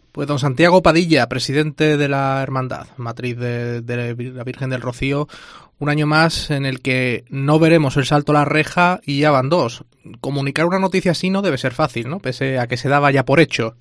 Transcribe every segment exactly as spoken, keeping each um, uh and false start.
Pues don Santiago Padilla, presidente de la Hermandad, matriz de, de la Virgen del Rocío, un año más en el que no veremos el salto a la reja y ya van dos. Comunicar una noticia así no debe ser fácil, ¿no? Pese a que se daba ya por hecho.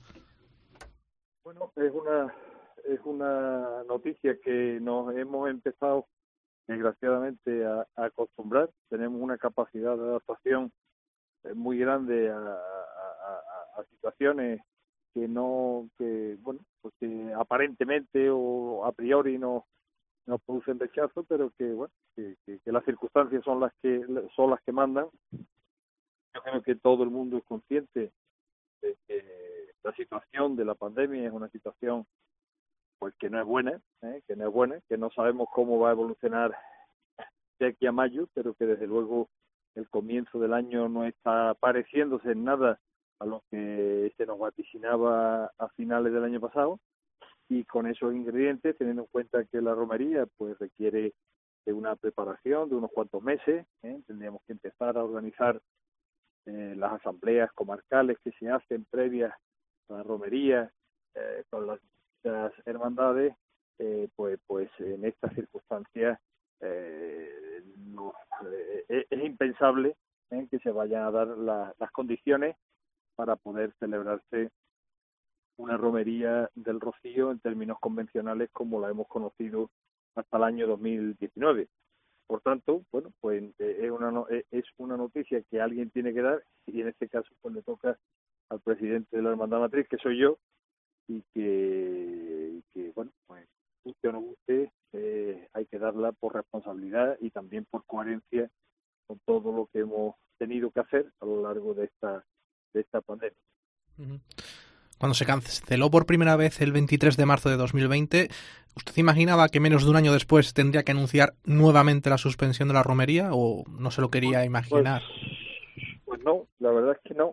Bueno, es una es una noticia que nos hemos empezado, desgraciadamente, a, a acostumbrar. Tenemos una capacidad de adaptación muy grande a, a, a, a situaciones que no, que bueno, pues que aparentemente o a priori no nos producen rechazo, pero que bueno, que, que, que las circunstancias son las que son las que mandan. Yo creo que todo el mundo es consciente de que la situación de la pandemia es una situación pues que no es buena, ¿eh? que no es buena, que no sabemos cómo va a evolucionar de aquí a mayo, pero que desde luego el comienzo del año no está pareciéndose en nada a lo que se nos vaticinaba a finales del año pasado, y con esos ingredientes, teniendo en cuenta que la romería pues requiere de una preparación de unos cuantos meses, ¿eh? tendríamos que empezar a organizar eh, las asambleas comarcales que se hacen previas a la romería eh, con las, las hermandades, eh, pues pues en estas circunstancias eh, no, eh, es impensable ¿eh? que se vayan a dar la, las condiciones para poder celebrarse una romería del Rocío en términos convencionales como la hemos conocido hasta el año dos mil diecinueve. Por tanto, bueno, pues es una es una noticia que alguien tiene que dar, y en este caso pues le toca al presidente de la Hermandad Matriz, que soy yo, y que, que bueno, pues guste o no guste, eh, hay que darla por responsabilidad y también por coherencia con todo lo que hemos tenido que hacer a lo largo de esta de esta pandemia. Uh-huh. Cuando se canceló por primera vez el veintitrés de marzo de dos mil veinte, ¿usted imaginaba que menos de un año después tendría que anunciar nuevamente la suspensión de la romería o no se lo quería imaginar? Pues, pues no, la verdad es que no.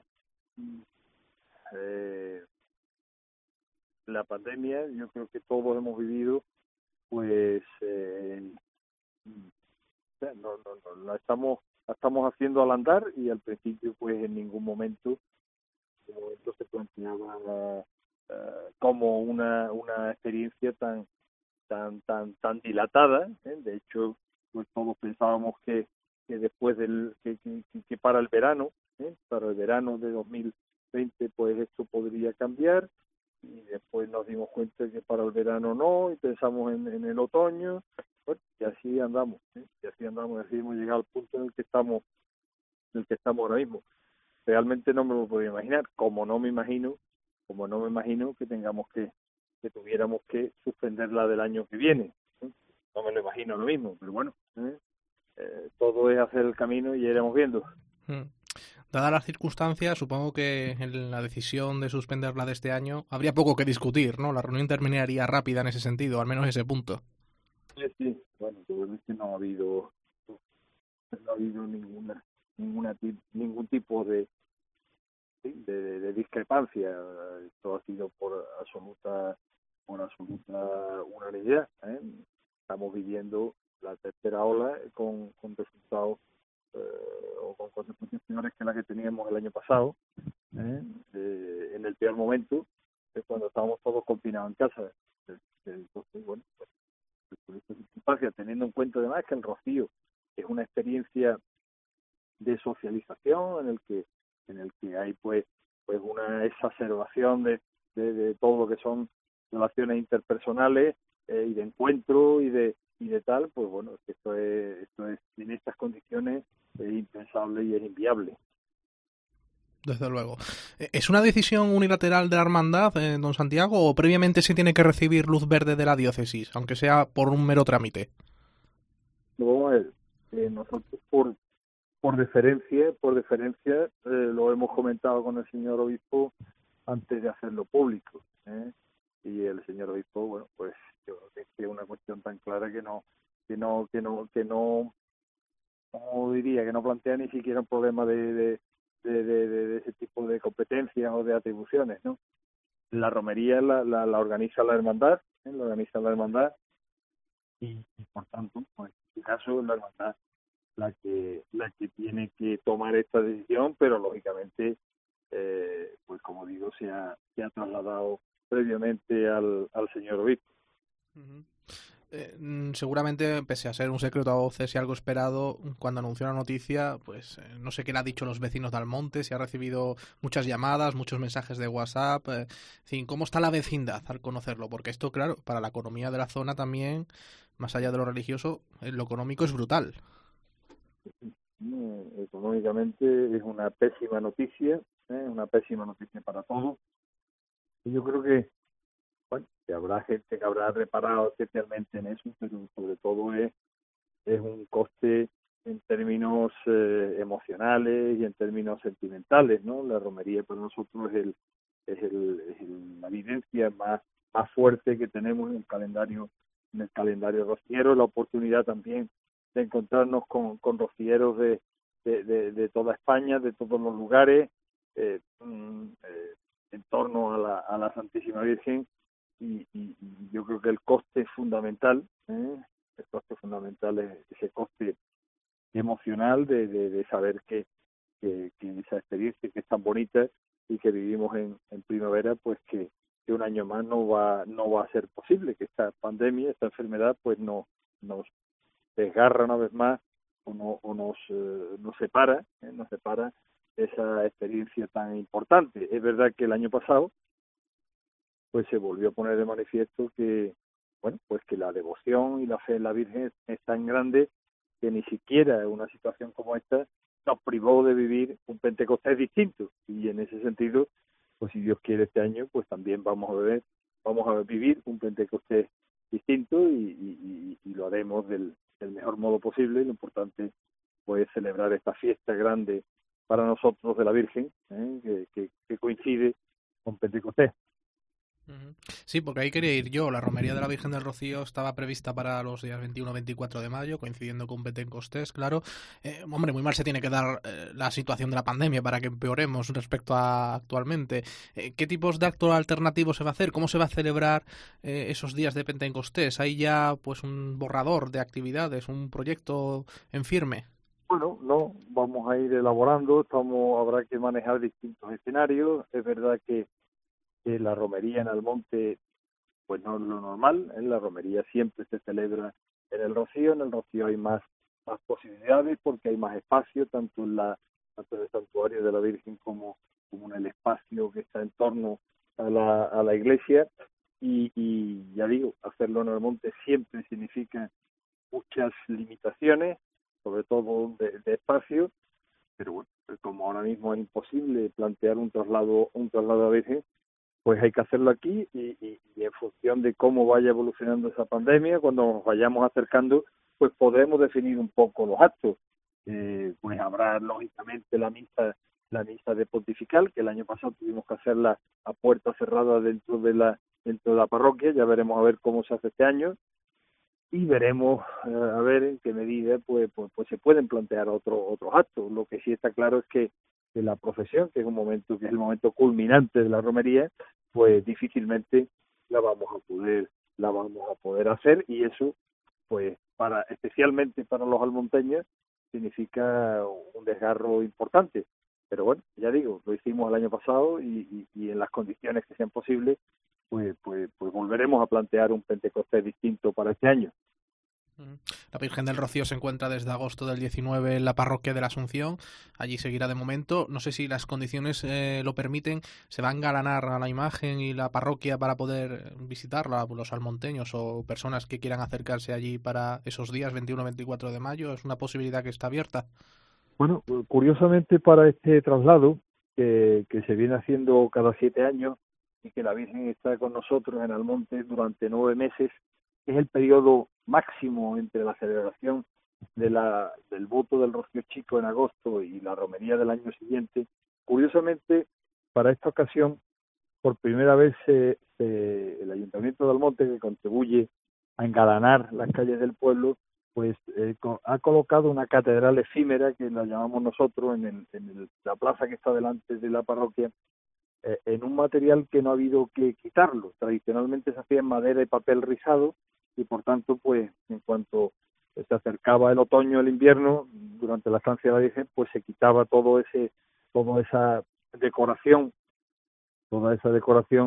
Eh, la pandemia, yo creo que todos hemos vivido, pues eh, no, no, no, la estamos la estamos haciendo al andar, y al principio pues en ningún momento, en ningún momento se planteaba uh, como una una experiencia tan tan tan tan dilatada, ¿eh? De hecho pues todos pensábamos que, que después del que, que, que para el verano ¿eh? para el verano de dos mil veinte pues esto podría cambiar, y después nos dimos cuenta que para el verano no, y pensamos en, en el otoño, bueno, y así andamos, ¿eh? y así andamos, y así hemos llegado al punto en el que estamos, en el que estamos ahora mismo. Realmente no me lo podía imaginar, como no me imagino, como no me imagino que tengamos que, que tuviéramos que suspenderla del año que viene, ¿eh? No me lo imagino lo mismo, pero bueno, ¿eh? Eh, todo es hacer el camino y ya iremos viendo. Hmm. Dadas las circunstancias, supongo que en la decisión de suspenderla de este año habría poco que discutir, ¿no? La reunión terminaría rápida en ese sentido, al menos ese punto. Sí, sí. Bueno, pues es que no ha habido, no ha habido ninguna, ninguna ningún tipo de, de, de, de discrepancia. Esto ha sido por absoluta, por absoluta unanimidad, ¿eh? Estamos viviendo la tercera ola con, con resultados eh, o con consecuencias peores que las que teníamos el año pasado, ¿eh? Eh, en el peor momento, es cuando estábamos todos confinados en casa. Entonces, bueno, pues, por esta circunstancia, teniendo en cuenta además que el Rocío es una experiencia de socialización en el que en el que hay pues pues una exacerbación de, de, de todo lo que son relaciones interpersonales eh, y de encuentro y de y de tal, pues bueno, esto es esto es en estas condiciones es impensable y es inviable. Desde luego. ¿Es una decisión unilateral de la hermandad, eh, don Santiago, o previamente se tiene que recibir luz verde de la diócesis, aunque sea por un mero trámite? Lo vamos a ver. Eh, nosotros por por deferencia, por deferencia eh, lo hemos comentado con el señor obispo antes de hacerlo público, ¿eh? Y el señor obispo, bueno, pues yo creo que es una cuestión tan clara que no, que no, que no, que no, como diría, que no plantea ni siquiera un problema de, de, de, de, de ese tipo de competencias o de atribuciones, ¿no? La romería la, la, la organiza la hermandad, ¿eh? La organiza la hermandad y, y por tanto, pues en este caso la hermandad la que la que tiene que tomar esta decisión, pero lógicamente eh, pues como digo se ha se ha trasladado previamente al, al señor obispo. Uh-huh. Eh, seguramente, pese a ser un secreto a voces y algo esperado, cuando anunció la noticia, pues eh, no sé qué le ha dicho los vecinos de Almonte, si ha recibido muchas llamadas, muchos mensajes de WhatsApp, eh, en fin, ¿cómo está la vecindad al conocerlo? Porque esto, claro, para la economía de la zona también, más allá de lo religioso, eh, lo económico es brutal. Eh, económicamente es una pésima noticia, ¿eh? Una pésima noticia para todos. Y yo creo que, bueno, que habrá gente que habrá reparado especialmente en eso, pero sobre todo es, es un coste en términos eh, emocionales y en términos sentimentales, ¿no? La romería para nosotros es el es, el, es el, la evidencia más más fuerte que tenemos en el calendario en el calendario rociero, la oportunidad también de encontrarnos con, con rocieros de, de, de, de toda España, de todos los lugares, eh, eh, en torno a la, a la Santísima Virgen, y, y, y yo creo que el coste es fundamental, ¿eh? El coste fundamental es ese coste emocional de, de, de saber que, que, que esa experiencia que es tan bonita y que vivimos en, en primavera, pues que, que un año más no va no va a ser posible, que esta pandemia, esta enfermedad, pues no nos desgarra una vez más o, no, o nos, eh, nos separa, ¿eh? nos separa esa experiencia tan importante. Es verdad que el año pasado pues se volvió a poner de manifiesto que, bueno, pues que la devoción y la fe en la Virgen es tan grande que ni siquiera una situación como esta nos privó de vivir un Pentecostés distinto. Y en ese sentido, pues si Dios quiere este año, pues también vamos a ver, vamos a vivir un Pentecostés distinto, y, y, y lo haremos del, del mejor modo posible. Lo importante pues celebrar esta fiesta grande para nosotros de la Virgen, ¿eh? que, que, que coincide con Pentecostés. Sí, porque ahí quería ir yo. La romería de la Virgen del Rocío estaba prevista para los días veintiuno veinticuatro de mayo, coincidiendo con Pentecostés, claro. Eh, hombre, muy mal se tiene que dar eh, la situación de la pandemia para que empeoremos respecto a actualmente. Eh, ¿Qué tipos de acto alternativo se va a hacer? ¿Cómo se va a celebrar eh, esos días de Pentecostés? ¿Hay ya pues un borrador de actividades, un proyecto en firme? Bueno, no, vamos a ir elaborando, estamos, habrá que manejar distintos escenarios. Es verdad que, que la romería en Almonte pues no es lo normal, en la romería siempre se celebra en el Rocío, en el Rocío hay más, más posibilidades porque hay más espacio, tanto en la tanto en el santuario de la Virgen como, como en el espacio que está en torno a la, a la iglesia, y, y ya digo, hacerlo en el monte siempre significa muchas limitaciones, sobre todo de, de espacio, pero bueno, como ahora mismo es imposible plantear un traslado un traslado a Virgen, pues hay que hacerlo aquí, y, y, y en función de cómo vaya evolucionando esa pandemia, cuando nos vayamos acercando, pues podremos definir un poco los actos. Eh, pues habrá lógicamente la misa la misa de pontifical, que el año pasado tuvimos que hacerla a puerta cerrada dentro de la dentro de la parroquia. Ya veremos a ver cómo se hace este año, y veremos eh, a ver en qué medida pues, pues pues se pueden plantear otros otros actos. Lo que sí está claro es que, que la procesión, que es un momento que es el momento culminante de la romería, pues difícilmente la vamos a poder la vamos a poder hacer, y eso pues para especialmente para los almonteños significa un desgarro importante. Pero bueno, ya digo, lo hicimos el año pasado, y, y, y en las condiciones que sean posibles, pues, pues, pues volveremos a plantear un Pentecostés distinto para este año. La Virgen del Rocío se encuentra desde agosto del diecinueve en la parroquia de la Asunción. Allí seguirá de momento. No sé si las condiciones eh, lo permiten. ¿Se va a engalanar a la imagen y la parroquia para poder visitarla, los almonteños o personas que quieran acercarse allí para esos días veintiuno veinticuatro de mayo? ¿Es una posibilidad que está abierta? Bueno, curiosamente para este traslado, que, que se viene haciendo cada siete años, y que la Virgen está con nosotros en Almonte durante nueve meses, es el periodo máximo entre la celebración de la, del voto del Rocío Chico en agosto y la romería del año siguiente. Curiosamente, para esta ocasión, por primera vez eh, eh, el Ayuntamiento de Almonte, que contribuye a engalanar las calles del pueblo, pues eh, co- ha colocado una catedral efímera, que la llamamos nosotros, en, el, en el, la plaza que está delante de la parroquia, eh, en un material que no ha habido que quitarlo. Tradicionalmente se hacía en madera y papel rizado, y por tanto, pues en cuanto se acercaba el otoño, el invierno, durante la estancia de la Virgen, pues se quitaba todo ese, toda esa decoración, toda esa decoración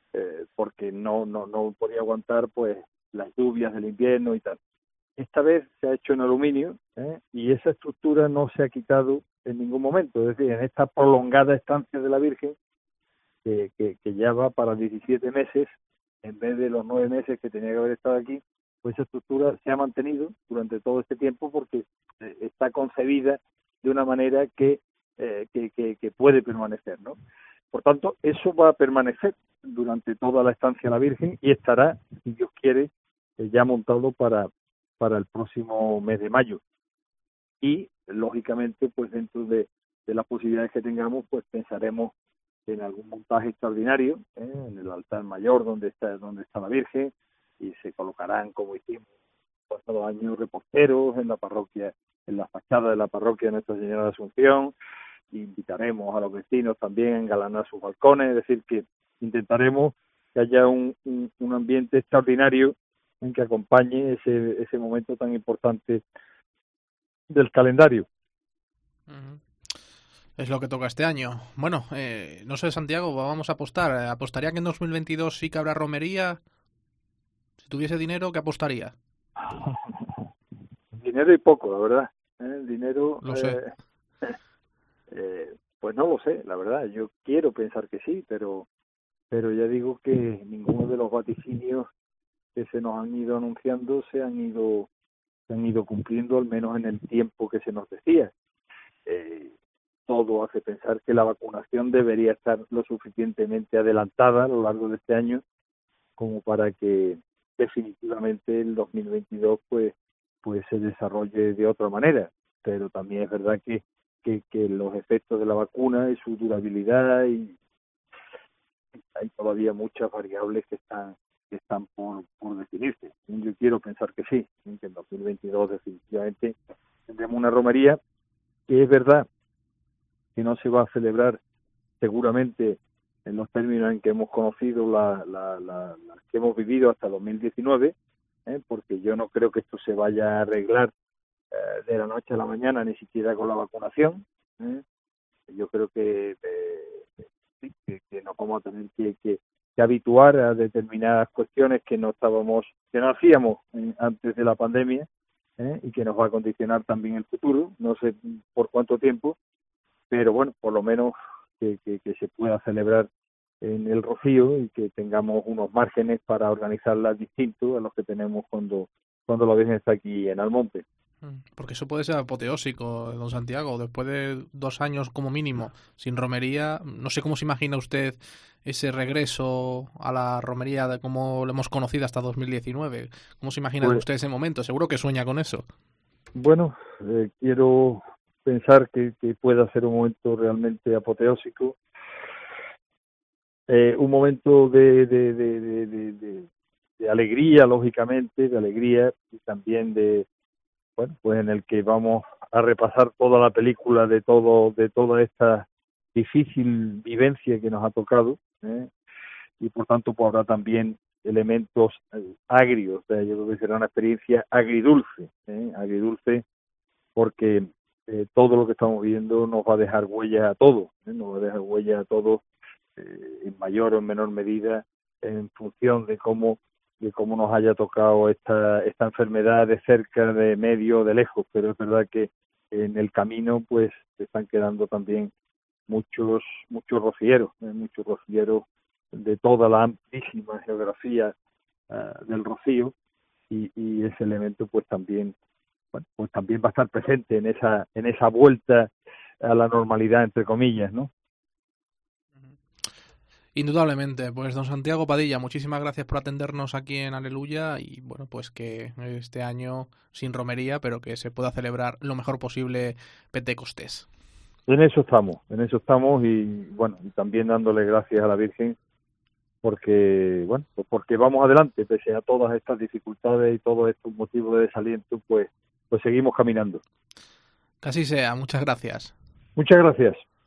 eh, porque no, no, no podía aguantar pues las lluvias del invierno y tal. Esta vez se ha hecho en aluminio, ¿eh? Y esa estructura no se ha quitado en ningún momento, es decir, en esta prolongada estancia de la Virgen, que, que, que ya va para diecisiete meses, en vez de los nueve meses que tenía que haber estado aquí, pues esa estructura se ha mantenido durante todo este tiempo porque eh, está concebida de una manera que, eh, que, que, que puede permanecer, ¿no? Por tanto, eso va a permanecer durante toda la estancia de la Virgen y estará, si Dios quiere, eh, ya montado para, para el próximo mes de mayo. Y, lógicamente, pues dentro de, de las posibilidades que tengamos, pues pensaremos en algún montaje extraordinario, ¿eh? En el altar mayor donde está donde está la Virgen, y se colocarán, como hicimos pasado años, reposteros en la parroquia, en la fachada de la parroquia de Nuestra Señora de Asunción. Invitaremos a los vecinos también a engalanar sus balcones, es decir, que intentaremos que haya un, un, un ambiente extraordinario en que acompañe ese, ese momento tan importante del calendario. Uh-huh. Es lo que toca este año. Bueno, eh, no sé, Santiago, vamos a apostar. ¿Apostaría que en dos mil veintidós sí que habrá romería? Si tuviese dinero, ¿qué apostaría? Dinero y poco, la verdad. ¿Eh? El dinero... Lo sé. Eh, eh, pues no lo sé, la verdad. Yo quiero pensar que sí, pero pero ya digo que ninguno de los vaticinios que se nos han ido anunciando se han ido se han ido cumpliendo, al menos en el tiempo que se nos decía. Eh, todo hace pensar que la vacunación debería estar lo suficientemente adelantada a lo largo de este año como para que definitivamente el dos mil veintidós pues pues se desarrolle de otra manera. Pero también es verdad que que, que los efectos de la vacuna y su durabilidad, y hay todavía muchas variables que están que están por, por definirse. Yo quiero pensar que sí, que en dos mil veintidós definitivamente tendremos una romería que es verdad que no se va a celebrar seguramente en los términos en que hemos conocido, la, la, la, la que hemos vivido hasta dos mil diecinueve, ¿eh? Porque yo no creo que esto se vaya a arreglar eh, de la noche a la mañana, ni siquiera con la vacunación. ¿eh? Yo creo que, eh, sí, que, que nos vamos a tener que, que, que habituar a determinadas cuestiones que no estábamos, que no hacíamos eh, antes de la pandemia, ¿eh? Y que nos va a condicionar también el futuro, no sé por cuánto tiempo, pero bueno, por lo menos que, que, que se pueda celebrar en el Rocío y que tengamos unos márgenes para organizarlas distintos a los que tenemos cuando, cuando la Virgen está aquí en Almonte. Porque eso puede ser apoteósico, don Santiago. Después de dos años como mínimo sin romería, no sé cómo se imagina usted ese regreso a la romería de como lo hemos conocido hasta dos mil diecinueve. ¿Cómo se imagina pues, usted ese momento? Seguro que sueña con eso. Bueno, eh, quiero pensar que, que pueda ser un momento realmente apoteósico. Eh, un momento de, de, de, de, de, de, de alegría, lógicamente, de alegría y también de... bueno, pues en el que vamos a repasar toda la película de todo de toda esta difícil vivencia que nos ha tocado, ¿eh? Y por tanto pues habrá también elementos eh, agrios. O sea, yo creo que será una experiencia agridulce, ¿eh? agridulce porque eh, todo lo que estamos viendo nos va a dejar huella a todos, ¿eh? nos va a dejar huella a todos eh, en mayor o en menor medida en función de cómo de cómo nos haya tocado esta esta enfermedad de cerca, de medio, de lejos, pero es verdad que en el camino pues se están quedando también muchos muchos rocieros, ¿eh? muchos rocieros de toda la amplísima geografía uh, del Rocío y, y ese elemento pues también bueno, pues también va a estar presente en esa en esa vuelta a la normalidad entre comillas, ¿no? Indudablemente, pues don Santiago Padilla, muchísimas gracias por atendernos aquí en Aleluya y bueno, pues que este año sin romería, pero que se pueda celebrar lo mejor posible Pentecostés. En eso estamos, en eso estamos y bueno, y también dándole gracias a la Virgen porque bueno, pues porque vamos adelante pese a todas estas dificultades y todos estos motivos de desaliento, pues pues seguimos caminando. Que así sea, muchas gracias. Muchas gracias.